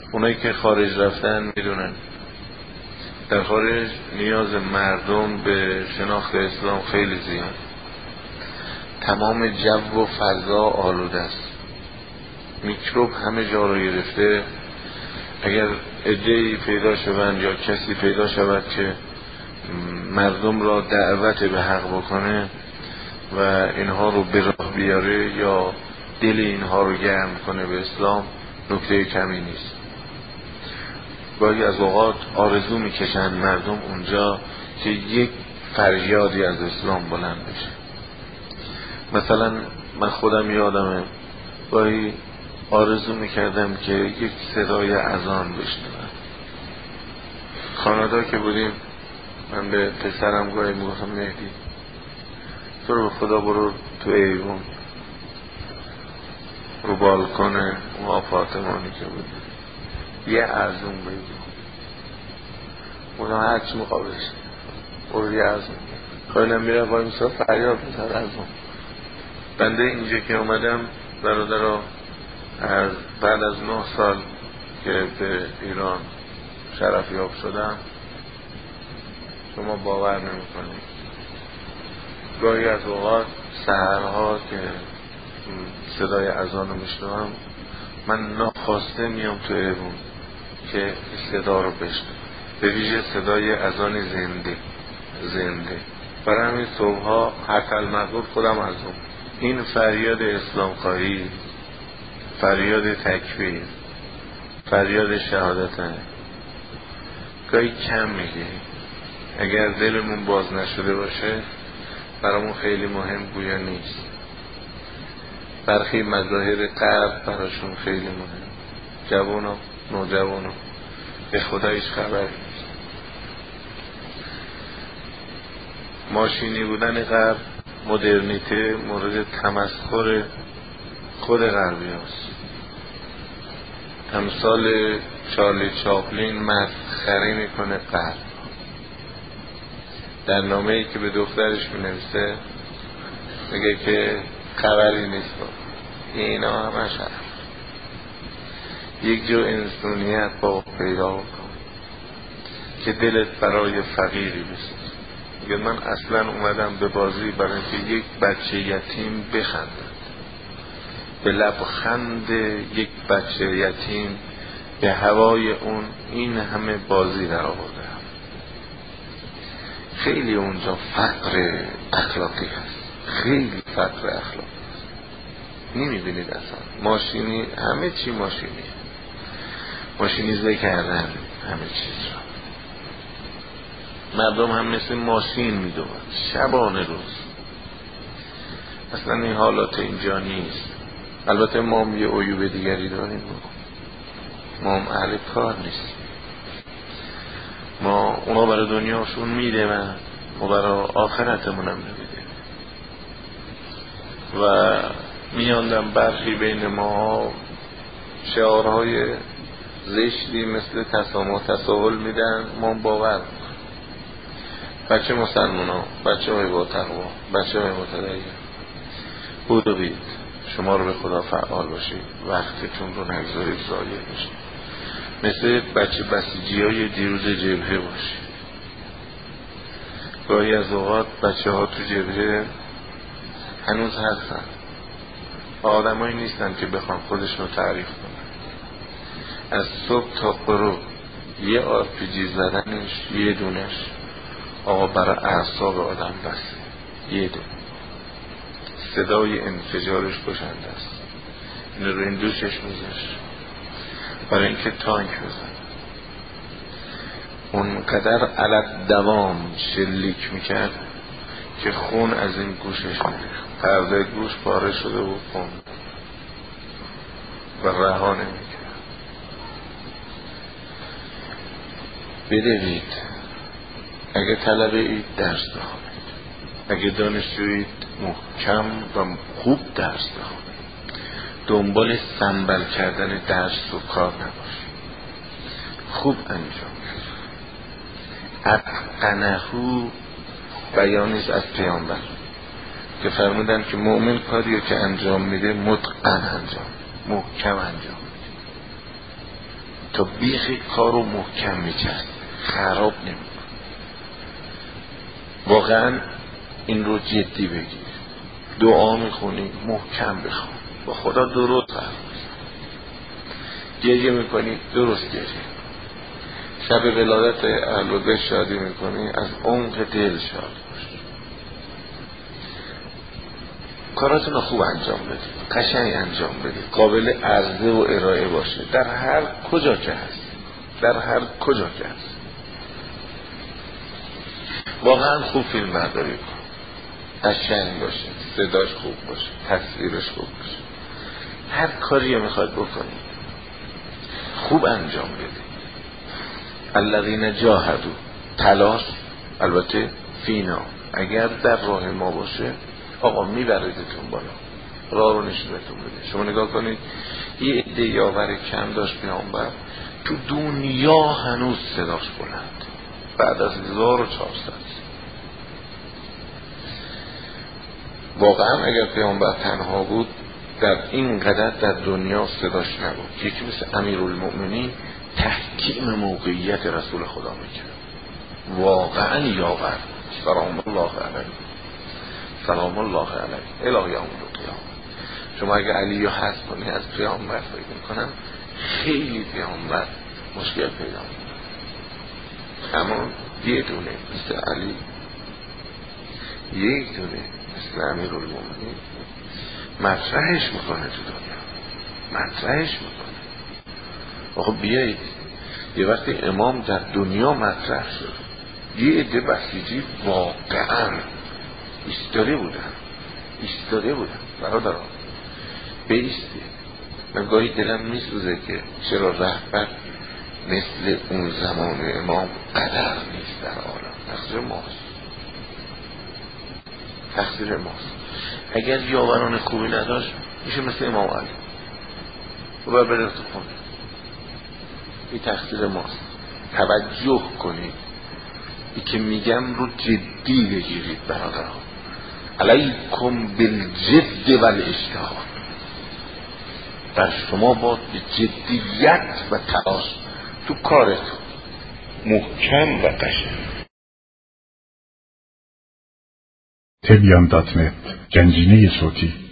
اونایی که خارج رفتن میدونن در خارج نیاز مردم به شناخت اسلام خیلی زیاد، تمام جو و فضا آلوده است، میکروب همه جا رو گرفته. اگر عده‌ای پیدا شوند یا کسی پیدا شود که مردم را دعوت به حق بکنه و اینها رو به راه بیاره یا دل اینها رو گرم کنه به اسلام، نکته کمی نیست. گاهی از اوقات آرزو میکشن مردم اونجا که یک فریادی از اسلام بلند بشه. مثلا من خودم یادمه گاهی آرزو میکردم که یک صدای اذان بشنوم. کانادا که بودیم من به پسرم گاهی میگفتم مهدی تو رو به خدا برو تو ایوان رو بالکن اون آپارتمانی که بود یه اذان بگو، اونا هرچی مقابلش برو یه اذان خواهیلم میره وای میسا فریاد میزد اذان. بنده اینجا که اومدم برادرها از بعد از 9 سال که به ایران شرفیاب شدم، شما باور نمی‌کنید گاهی از اوقات سحرها که صدای اذان رو میشنوم من ناخواسته میام تو ایوون که صدا رو بشنوم، به ویژه صدای اذان زنده. برای همین صبحها حتی المغرب خودم از اون این فریاد اسلام خواهی، فریاد تکبیر، فریاد شهادتن گاهی کم میگه. اگر دلمون باز نشده باشه برامون خیلی مهم گویا نیست. برخی مظاهر غرب براشون خیلی مهم، جوانو نوجوانو به خدا هیچ خبر نیست. ماشینی بودن غرب، مدرنیته مورد تمسخر خود غربی هست. امثال چارلی چاپلین مسخره میکنه غرب. در نامه‌ای که به دخترش می‌نویسه میگه که خبری نیست، اینا همش هست. یک جو انسانیت با پیدا کن که دلت برای فقیری بسید. میگه من اصلا اومدم به بازی برای اینکه یک بچه یتیم بخندم، به لبخند یک بچه یتیم به هوای اون این همه بازی در آوردم. خیلی اونجا فقر اخلاقی هست، خیلی فقر اخلاقی هست. نمیبینید اصلا ماشینی، همه چی ماشینیزه کردن همه چیز را. مردم هم مثل ماشین میدونن شبانه روز. اصلا این حالات اینجا نیست. البته ما هم یه عیوب دیگری داریم، ما هم اهل کار نیست. ما اونا برای دنیاشون میده و ما برای آخرتمون هم نمیده و میاندم برخی بین ما شعارهای زشتی مثل تساهل میدن. ما باور بچه مسلمان ها، بچه های با تقوا، بچه های متدین بود و بید شما رو به خدا فعال باشید، وقتتون رو نگذارید ضایع بشه، مثل بچه بسیجی های دیروز جبهه باشید. گاهی از اوقات بچه ها تو جبهه هنوز هستن، آدم هایی نیستن که بخوان خودشون رو تعریف کنن. از صبح تا غروب یه آرپیجی زدنش یه دونش آقا برای اعصاب آدم بس، یه دونه صدای انفجارش کشنده است. این رو این دوشش میذاشت برای اینکه تانک بزن. اون قدر علت دوام شلیک میکرد که خون از این گوشش میریخت، پرده گوش پاره شده و خون و رها نمیکرد. بدوید اگه طلبه اید درس بخونید، اگه دانشجویید محکم و خوب درس بخونید، دنبال سنبل کردن درس و کار نباشید، خوب انجام بدید. اتقنهو بیانیست از پیامبر که فرمودن که مؤمن کاریو که انجام میده متقن انجام، محکم انجام میده تا بیخ کارو محکم می‌چسبه، خراب نمی‌کنه. واقعا این رو جدی بگیر. دعا میخونی محکم بخون، با خدا درست حرف بزن. گریه میکنی درست گریه. شب ولادت اهل بیت شادی میکنی از عمق دل شاد باش. کاراتون رو خوب انجام بدید، قشنگ انجام بدید، قابل عرضه و ارائه باشه در هر کجا که هست، در هر کجا که هست. واقعا خوب فیلم برداری کن، قشنگ باشه، صداش خوب باشه، تصویرش خوب باشه. هر کاری میخواد بکنید خوب انجام بدید. الذین جاهدوا، تلاش البته فینا، اگر در راه ما باشه آقا میبردتون بالا، راه رو نشونتون بده. شما نگاه کنید یه عده یاور کم داشت پیامبر، تو دنیا هنوز صداش بلند بعد از 1400. واقعا اگر پیامبر تنها بود در این قدر در دنیا صداش نبود. یکی مثل امیرالمؤمنین تحکیم موقعیت رسول خدا میکرد، واقعا یاور. سلام الله علیه، سلام الله علیه الی یوم القیامه. شما اگر علی رو حذف کنی از پیامبر فکر میکنم خیلی پیامبر مشکل پیدا میکنه. اما یه دونه مثل علی، یک دونه مثل امیرالمؤمنین مطرحش میکنه تو دنیا، مطرحش میکنه. آقا بیایید یه وقتی امام در دنیا مطرح شد، یه عده بسیجی واقعا ایستاده بودن برادران بیستی. من گاهی دلم میسوزه که چرا رهبر مثل اون زمان امام قدر نیست در عالم. تقصیر ماست. اگر یاوران خوبی نداشت میشه مثل امام علی و بره تو خونه. این تقصیر ماست. توجه کنید، این که میگم رو جدی بگیرید برادران. علیکم بالجد والاجتهاد، در شما با جدیت و تلاش تو کارتون محکم و قشنگ. تبیان.net، گنجینه صوتی.